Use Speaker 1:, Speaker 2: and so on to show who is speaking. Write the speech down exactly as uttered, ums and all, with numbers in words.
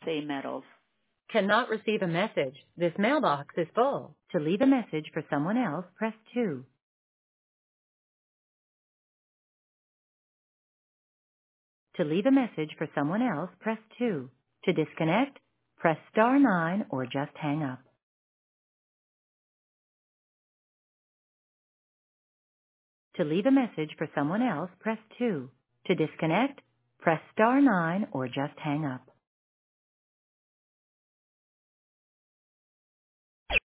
Speaker 1: A. Meadows.
Speaker 2: Cannot receive a message. This mailbox is full. To leave a message for someone else, press two. To leave a message for someone else, press two. To disconnect, press star nine or just hang up. To leave a message for someone else, press two. To disconnect, press star nine or just hang up.